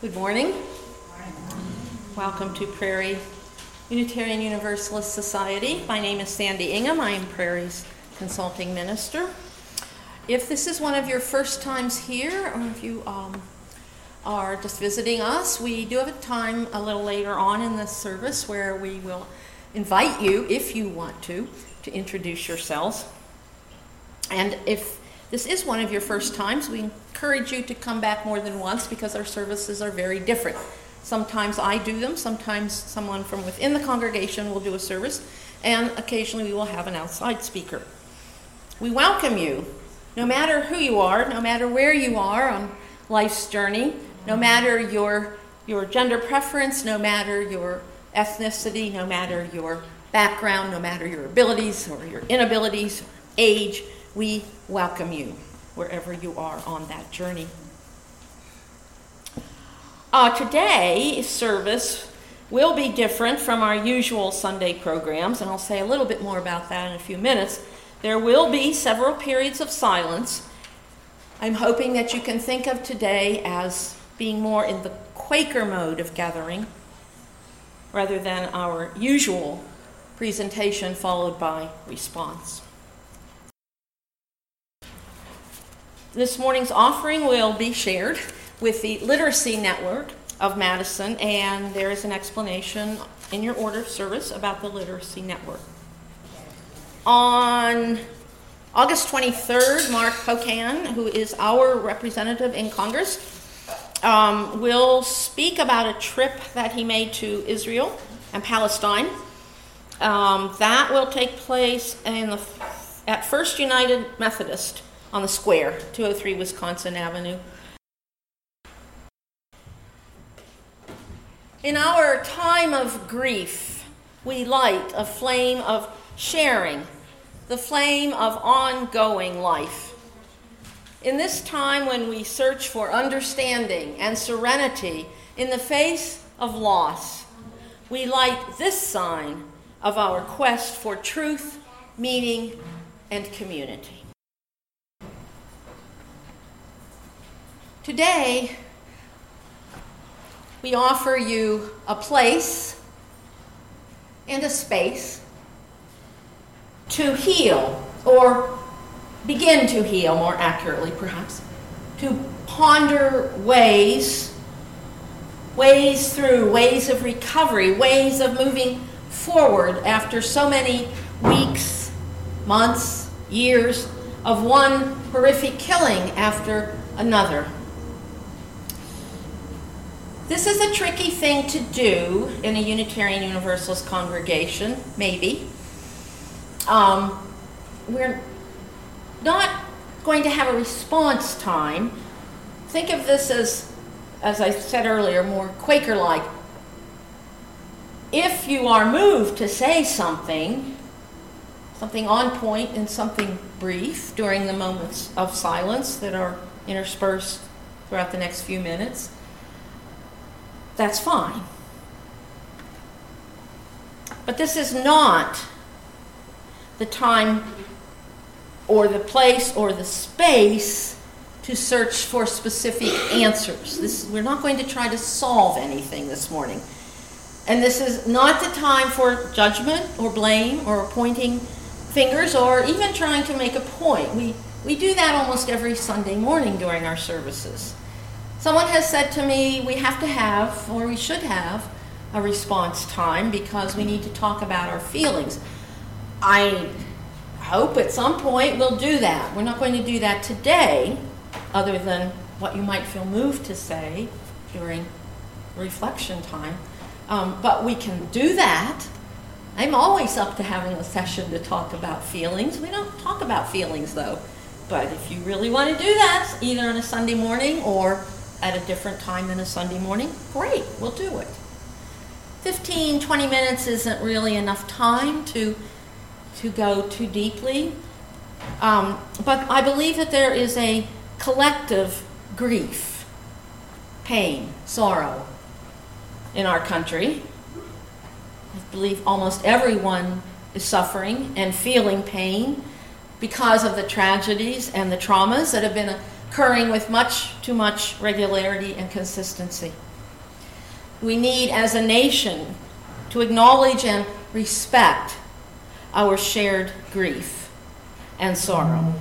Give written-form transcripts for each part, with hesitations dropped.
Good morning. Welcome to Prairie Unitarian Universalist Society. My name is Sandy Ingham. I am Prairie's consulting minister. If this is one of your first times here, or if you are just visiting us, we do have a time a little later on in this service where we will invite you, if you want to introduce yourselves. And if this is one of your first times, we encourage you to come back more than once because our services are very different. Sometimes I do them, sometimes someone from within the congregation will do a service, and occasionally we will have an outside speaker. We welcome you, no matter who you are, no matter where you are on life's journey, no matter your gender preference, no matter your ethnicity, no matter your background, no matter your abilities or your inabilities, age, we welcome you wherever you are on that journey. Today's service will be different from our usual Sunday programs, and I'll say a little bit more about that in a few minutes. There will be several periods of silence. I'm hoping that you can think of today as being more in the Quaker mode of gathering rather than our usual presentation followed by response. This morning's offering will be shared with the Literacy Network of Madison, and there is an explanation in your order of service about the Literacy Network. On August 23rd, Mark Pocan, who is our representative in Congress, will speak about a trip that he made to Israel and Palestine. That will take place at First United Methodist on the square, 203 Wisconsin Avenue. In our time of grief, we light a flame of sharing, the flame of ongoing life. In this time when we search for understanding and serenity in the face of loss, we light this sign of our quest for truth, meaning, and community. Today, we offer you a place and a space to heal, or begin to heal more accurately perhaps, to ponder ways of recovery, ways of moving forward after so many weeks, months, years of one horrific killing after another. This is a tricky thing to do in a Unitarian Universalist congregation, maybe. We're not going to have a response time. Think of this as I said earlier, more Quaker-like. If you are moved to say something on point and something brief during the moments of silence that are interspersed throughout the next few minutes, that's fine. But this is not the time or the place or the space to search for specific answers. We're not going to try to solve anything this morning. And this is not the time for judgment or blame or pointing fingers or even trying to make a point. We do that almost every Sunday morning during our services. Someone has said to me, we have to have, or we should have, a response time because we need to talk about our feelings. I hope at some point we'll do that. We're not going to do that today, other than what you might feel moved to say during reflection time. But we can do that. I'm always up to having a session to talk about feelings. We don't talk about feelings, though. But if you really want to do that, either on a Sunday morning or at a different time than a Sunday morning, great, we'll do it. 15, 20 minutes isn't really enough time to go too deeply. But I believe that there is a collective grief, pain, sorrow in our country. I believe almost everyone is suffering and feeling pain because of the tragedies and the traumas that have been occurring with much too much regularity and consistency. we need as a nation to acknowledge and respect our shared grief and sorrow.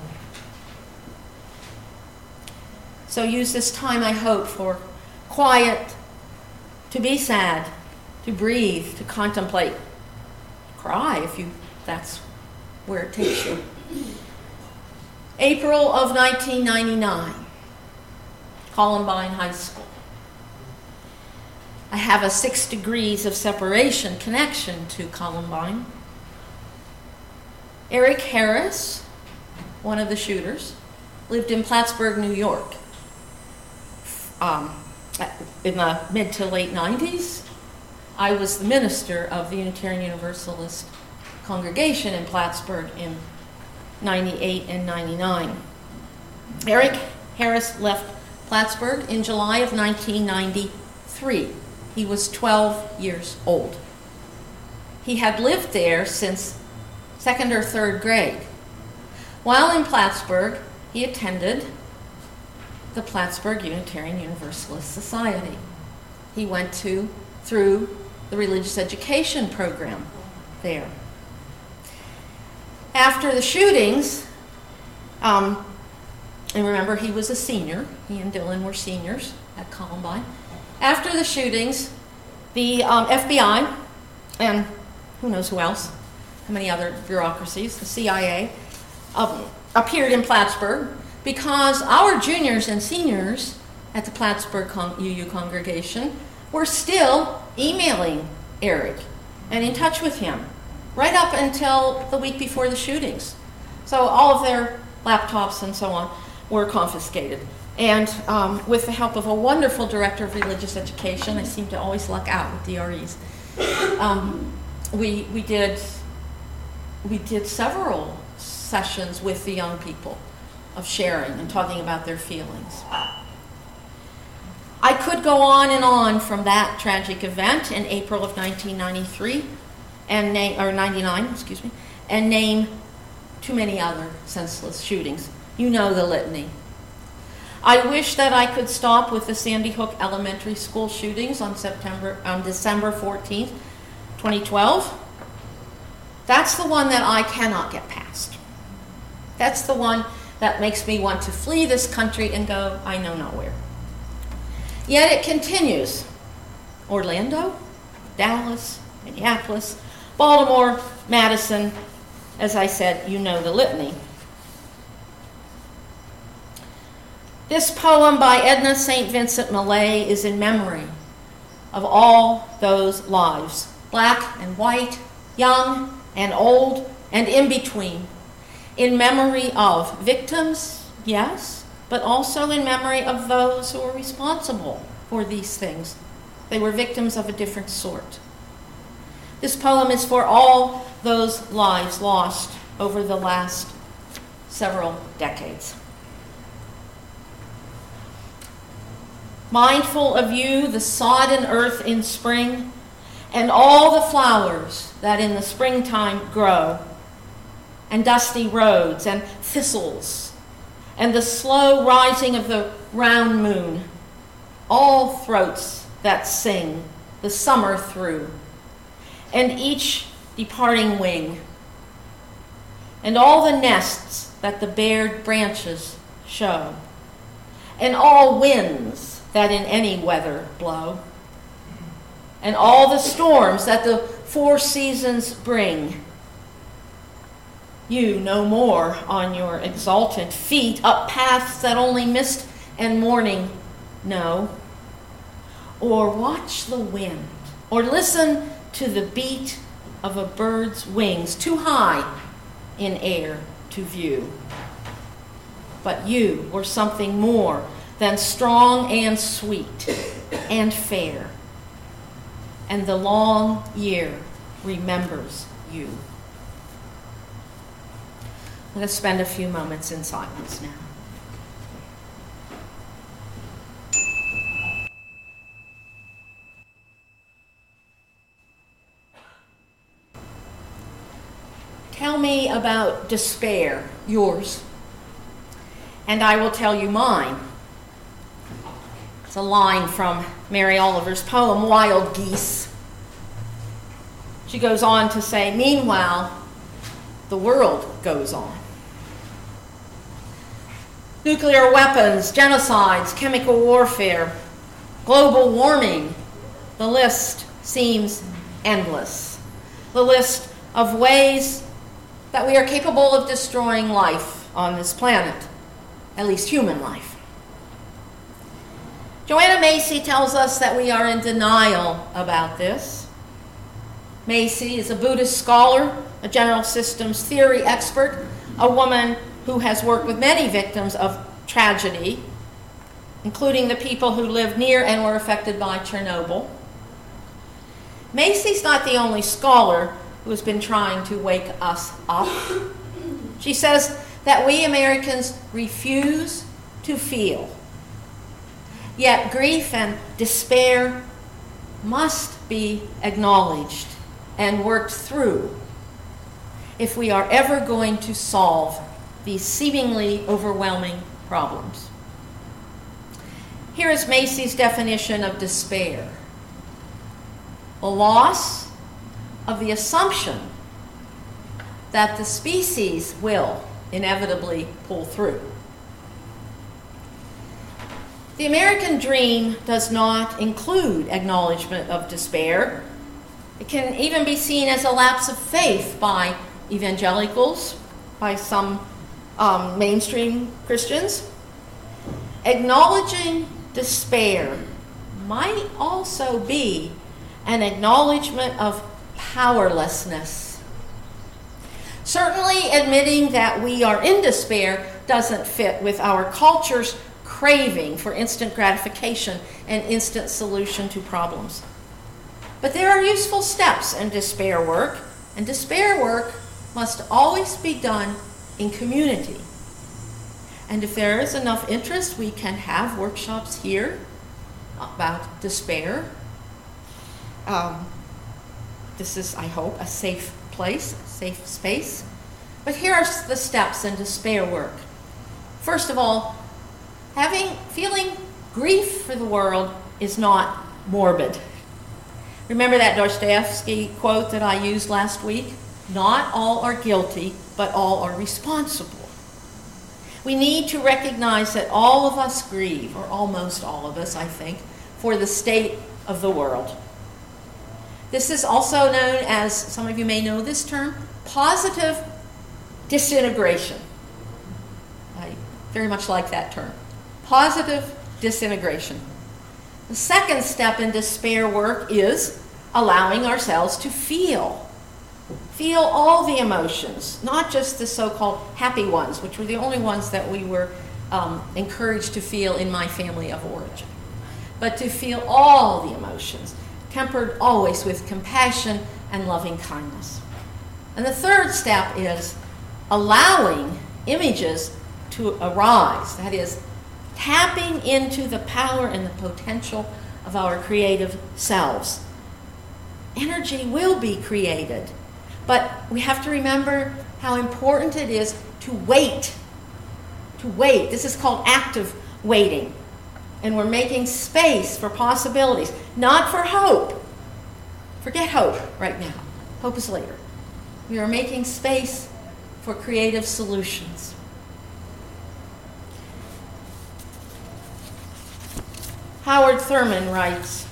So use this time, I hope, for quiet, to be sad, to breathe, to contemplate, cry if that's where it takes you. April of 1999, Columbine High School. I have a 6 degrees of separation connection to Columbine. Eric Harris, one of the shooters, lived in Plattsburgh, New York. In the mid to late 90s, I was the minister of the Unitarian Universalist congregation in Plattsburgh in 98 and 99. Eric Harris left Plattsburgh in July of 1993. He was 12 years old. He had lived there since 2nd or 3rd grade. While in Plattsburgh, he attended the Plattsburgh Unitarian Universalist Society. He went through the religious education program there. After the shootings, and remember he was a senior, he and Dylan were seniors at Columbine. After the shootings, the FBI, and who knows who else, how many other bureaucracies, the CIA, appeared in Plattsburgh because our juniors and seniors at the Plattsburgh UU congregation were still emailing Eric and in touch with him right up until the week before the shootings. So all of their laptops and so on were confiscated. And with the help of a wonderful director of religious education, I seem to always luck out with DREs, we did several sessions with the young people of sharing and talking about their feelings. I could go on from that tragic event in April of 1993 or 99, and name too many other senseless shootings. You know the litany. I wish that I could stop with the Sandy Hook Elementary School shootings on December 14th, 2012. That's the one that I cannot get past. That's the one that makes me want to flee this country and go, I know not where. Yet it continues. Orlando, Dallas, Minneapolis, Baltimore, Madison. As I said, you know the litany. This poem by Edna St. Vincent Millay is in memory of all those lives, black and white, young and old, and in between, in memory of victims, yes, but also in memory of those who were responsible for these things. They were victims of a different sort. This poem is for all those lives lost over the last several decades. Mindful of you, the sodden earth in spring, and all the flowers that in the springtime grow, and dusty roads and thistles, and the slow rising of the round moon, all throats that sing the summer through, and each departing wing, and all the nests that the bared branches show, and all winds that in any weather blow, and all the storms that the 4 seasons bring. You no more on your exalted feet up paths that only mist and morning know, or watch the wind, or listen to the beat of a bird's wings too high in air to view. But you were something more than strong and sweet and fair, and the long year remembers you. Let us spend a few moments in silence now. Tell me about despair, yours, and I will tell you mine. It's a line from Mary Oliver's poem, Wild Geese. She goes on to say, meanwhile, the world goes on. Nuclear weapons, genocides, chemical warfare, global warming, the list seems endless. The list of ways that we are capable of destroying life on this planet, at least human life. Joanna Macy tells us that we are in denial about this. Macy is a Buddhist scholar, a general systems theory expert, a woman who has worked with many victims of tragedy, including the people who lived near and were affected by Chernobyl. Macy's not the only scholar who has been trying to wake us up. She says that we Americans refuse to feel. Yet grief and despair must be acknowledged and worked through if we are ever going to solve these seemingly overwhelming problems. Here is Macy's definition of despair: the loss of the assumption that the species will inevitably pull through. The American dream does not include acknowledgement of despair. It can even be seen as a lapse of faith by evangelicals, by some mainstream Christians. Acknowledging despair might also be an acknowledgement of powerlessness. Certainly, admitting that we are in despair doesn't fit with our culture's craving for instant gratification and instant solution to problems. But there are useful steps in despair work, and despair work must always be done in community. And if there is enough interest, we can have workshops here about despair. This is, I hope, a safe place, a safe space. But here are the steps in despair work. First of all, feeling grief for the world is not morbid. Remember that Dostoevsky quote that I used last week? Not all are guilty, but all are responsible. We need to recognize that all of us grieve, or almost all of us, I think, for the state of the world. This is also known as, some of you may know this term, positive disintegration. I very much like that term. Positive disintegration. The second step in despair work is allowing ourselves to feel. Feel all the emotions, not just the so-called happy ones, which were the only ones that we were encouraged to feel in my family of origin. But to feel all the emotions, tempered always with compassion and loving kindness. And the third step is allowing images to arise, that is, tapping into the power and the potential of our creative selves. Energy will be created, but we have to remember how important it is to wait. To wait. This is called active waiting. And we're making space for possibilities, not for hope. Forget hope right now. Hope is later. We are making space for creative solutions. Howard Thurman writes,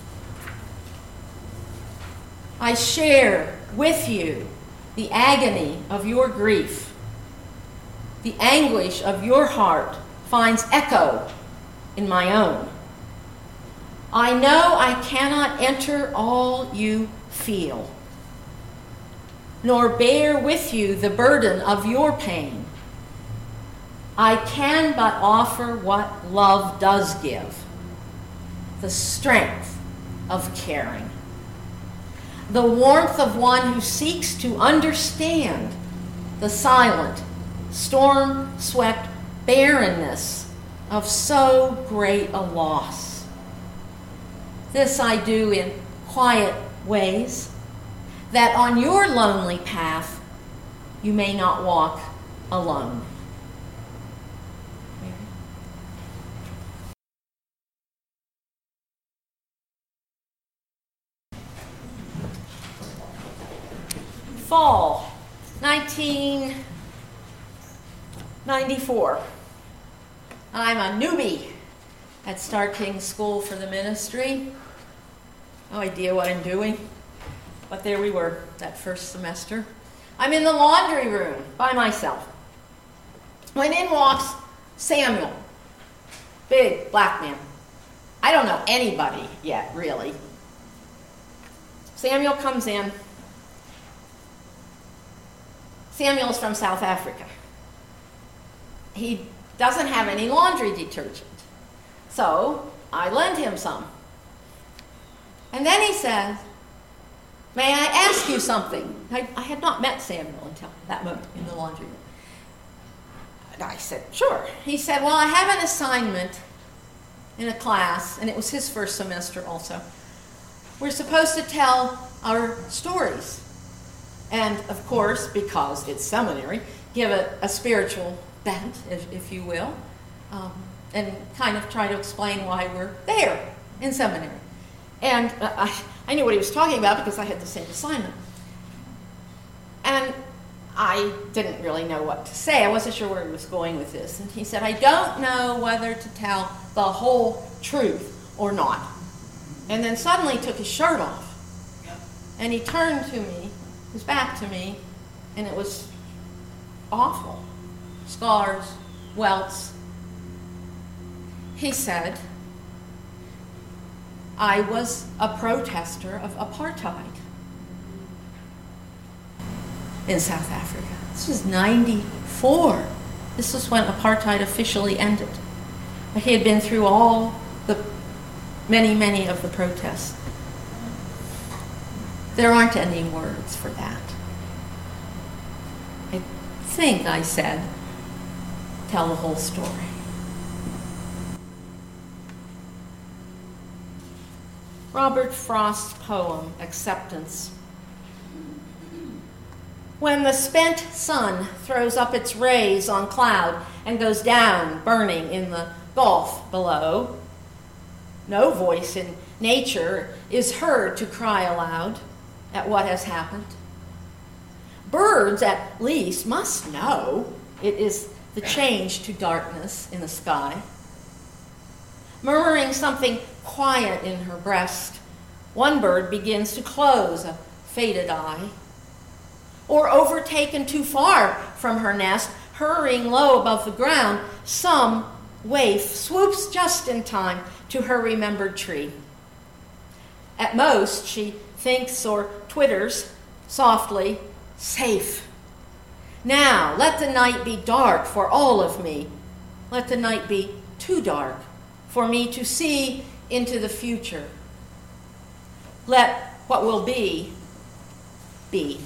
I share with you the agony of your grief. The anguish of your heart finds echo in my own. I know I cannot enter all you feel, nor bear with you the burden of your pain. I can but offer what love does give, the strength of caring, the warmth of one who seeks to understand the silent, storm-swept barrenness of so great a loss. This I do in quiet ways, that on your lonely path you may not walk alone. Fall 1994. I'm a newbie at Star King School for the Ministry. No idea what I'm doing, but there we were that first semester. I'm in the laundry room by myself. When in walks Samuel, big black man. I don't know anybody yet, really. Samuel comes in. Samuel's from South Africa. He doesn't have any laundry detergent, so I lend him some. And then he says, "May I ask you something?" I had not met Samuel until that moment in the laundry room. And I said, "Sure." He said, "Well, I have an assignment in a class," and it was his first semester also. "We're supposed to tell our stories. And, of course, because it's seminary, give it a spiritual bent, if you will, and kind of try to explain why we're there in seminary." And I knew what he was talking about because I had the same assignment. And I didn't really know what to say. I wasn't sure where he was going with this. And he said, "I don't know whether to tell the whole truth or not." And then suddenly took his shirt off. And he turned to me, his back to me, and it was awful. Scars, welts. He said, "I was a protester of apartheid in South Africa." This was 94. This was when apartheid officially ended. He had been through all the many of the protests. There aren't any words for that. I think I said, "Tell the whole story." Robert Frost's poem, Acceptance. When the spent sun throws up its rays on cloud and goes down, burning in the gulf below, no voice in nature is heard to cry aloud at what has happened. Birds, at least, must know it is the change to darkness in the sky. Murmuring something quiet in her breast, one bird begins to close a faded eye. Or overtaken too far from her nest, hurrying low above the ground, some waif swoops just in time to her remembered tree. At most, she thinks or twitters softly, "Safe. Now, let the night be dark for all of me. Let the night be too dark for me to see into the future. Let what will be, be."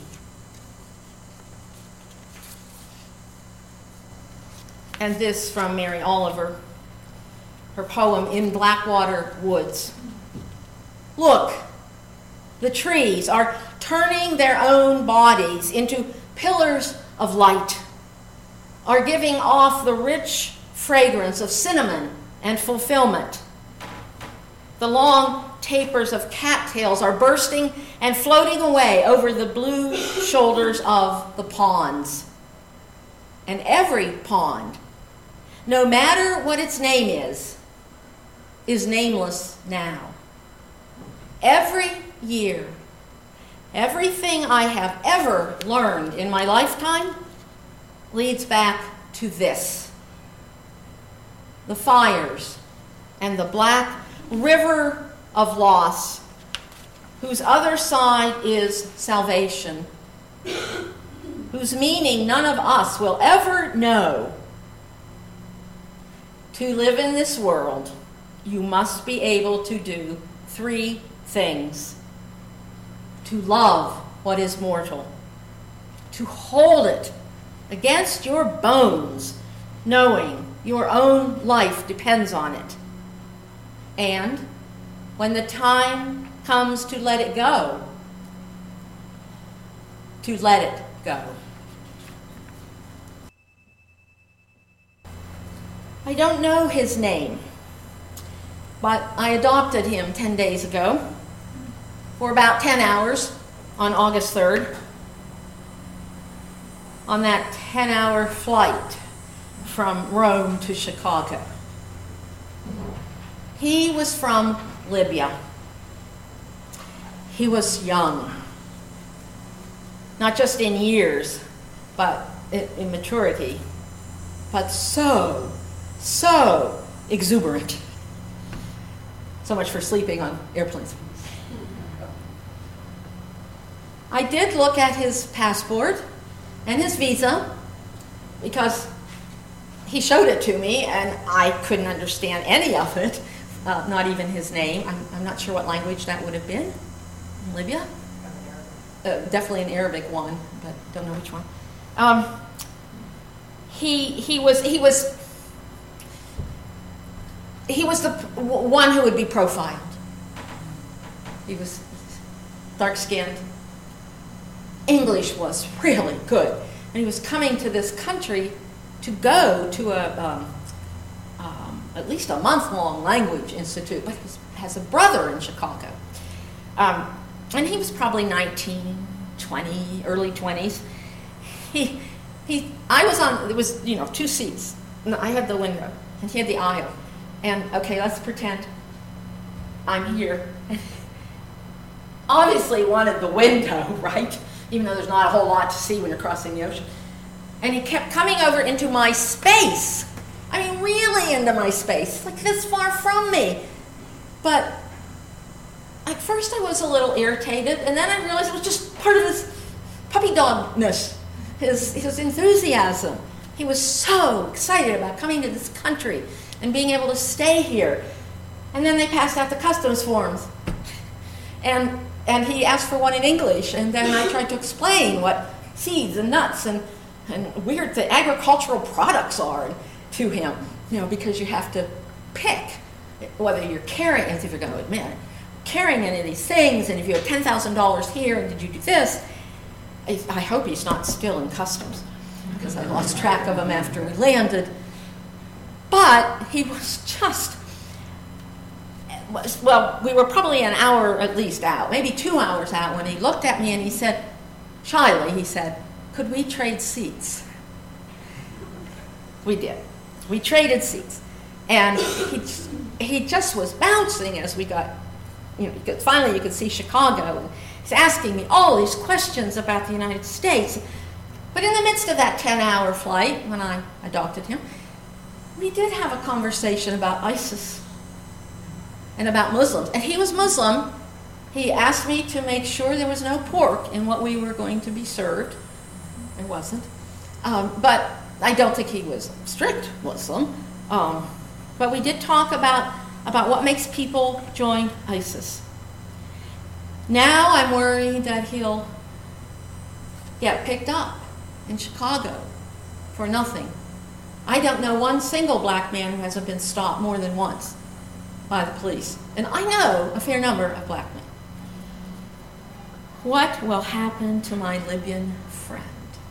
And this from Mary Oliver, her poem, In Blackwater Woods. Look, the trees are turning their own bodies into pillars of light, are giving off the rich fragrance of cinnamon and fulfillment. The long tapers of cattails are bursting and floating away over the blue shoulders of the ponds. And every pond, no matter what its name is nameless now. Every year, everything I have ever learned in my lifetime leads back to this. The fires and the black river of loss, whose other side is salvation, whose meaning none of us will ever know. To live in this world, you must be able to do 3 things. To love what is mortal, to hold it against your bones, knowing your own life depends on it. And when the time comes to let it go, to let it go. I don't know his name, but I adopted him 10 days ago for about 10 hours on August 3rd. on that 10-hour flight from Rome to Chicago. He was from Libya. He was young, not just in years, but in maturity, but so exuberant. So much for sleeping on airplanes. I did look at his passport and his visa because he showed it to me and I couldn't understand any of it, not even his name. I'm not sure what language that would have been in Libya. Definitely an Arabic one, but don't know which one. He was the one who would be profiled. He was dark-skinned. English was really good. And he was coming to this country to go to at least a month-long language institute, but he has a brother in Chicago. And he was probably 19, 20, early 20s. I was on, there was, 2 seats. And I had the window, and he had the aisle. And, okay, let's pretend I'm here. Obviously wanted the window, right? Even though there's not a whole lot to see when you're crossing the ocean. And he kept coming over into my space. I mean, really into my space, like this far from me. But at first I was a little irritated, and then I realized it was just part of his puppy dogness, his enthusiasm. He was so excited about coming to this country and being able to stay here. And then they passed out the customs forms. And he asked for one in English, and then I tried to explain what seeds and nuts and weird the agricultural products are to him, because you have to pick whether you're carrying, as if you're going to admit it, carrying any of these things, and if you have $10,000 here, and did you do this? I hope he's not still in customs, because I lost track of him after we landed. But he was just, well, we were probably an hour at least out, maybe 2 hours out, when he looked at me and he said, shyly, he said, "Could we trade seats?" We did. We traded seats. And he just was bouncing as we got, finally you could see Chicago. And he's asking me all these questions about the United States. But in the midst of that 10-hour flight, when I adopted him, we did have a conversation about ISIS and about Muslims. And he was Muslim. He asked me to make sure there was no pork in what we were going to be served. There wasn't. But I don't think he was strict Muslim. But we did talk about what makes people join ISIS. Now I'm worried that he'll get picked up in Chicago for nothing. I don't know one single black man who hasn't been stopped more than once by the police. And I know a fair number of black men. What will happen to my Libyan friend?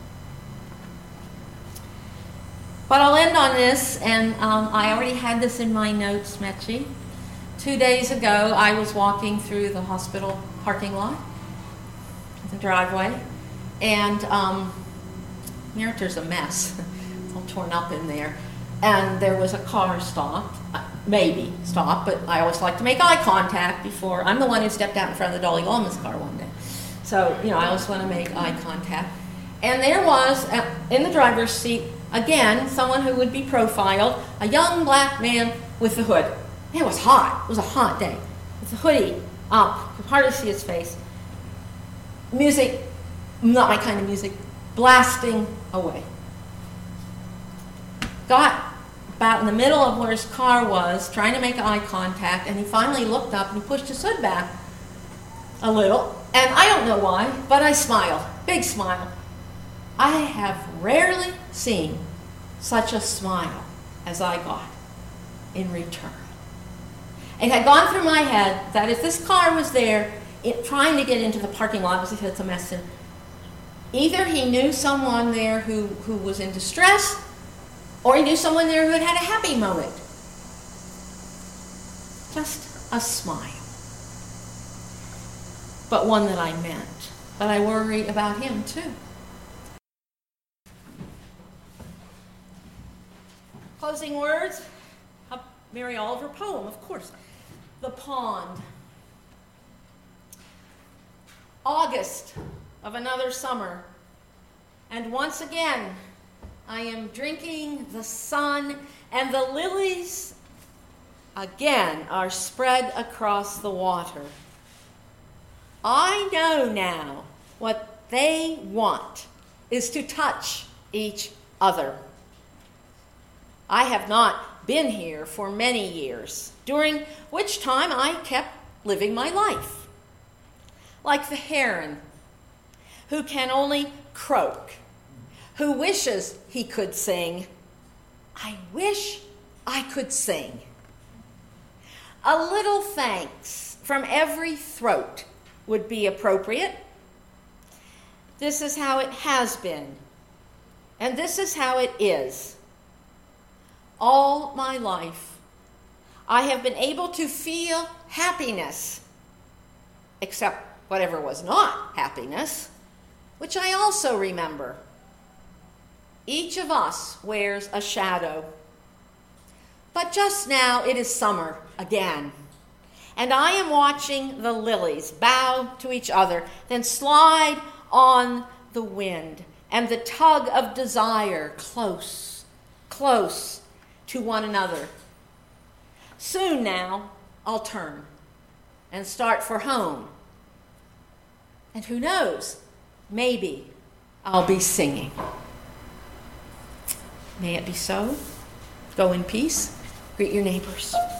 But I'll end on this, and I already had this in my notes, Mechi. 2 days ago, I was walking through the hospital parking lot, the driveway, and there's a mess. It's all torn up in there. And there was a car stopped, maybe stopped, but I always like to make eye contact before. I'm the one who stepped out in front of the Dalai Lama's car one day. So, I always want to make eye contact. And there was, in the driver's seat, again, someone who would be profiled, a young black man with the hood. It was hot. It was a hot day. With the hoodie up. Could hardly see his face. Music, not my kind of music, blasting away. Got about in the middle of where his car was, trying to make eye contact, and he finally looked up and he pushed his hood back a little. And I don't know why, but I smiled. Big smile. I have rarely seen such a smile as I got in return. It had gone through my head that if this car was there trying to get into the parking lot, as if it's a mess, either he knew someone there who was in distress, or he knew someone there who had had a happy moment. Just a smile. But one that I meant. But I worry about him too. Closing words, a Mary Oliver poem, of course. The Pond. August of another summer, and once again I am drinking the sun, and the lilies again are spread across the water. I know now what they want is to touch each other. I have not been here for many years, during which time I kept living my life. Like the heron, who can only croak, who wishes he could sing. I wish I could sing. A little thanks from every throat would be appropriate. This is how it has been, and this is how it is. All my life, I have been able to feel happiness, except whatever was not happiness, which I also remember. Each of us wears a shadow. But just now it is summer again, and I am watching the lilies bow to each other, then slide on the wind, and the tug of desire close, close to one another. Soon now I'll turn and start for home. And who knows, maybe I'll be singing. May it be so. Go in peace. Greet your neighbors.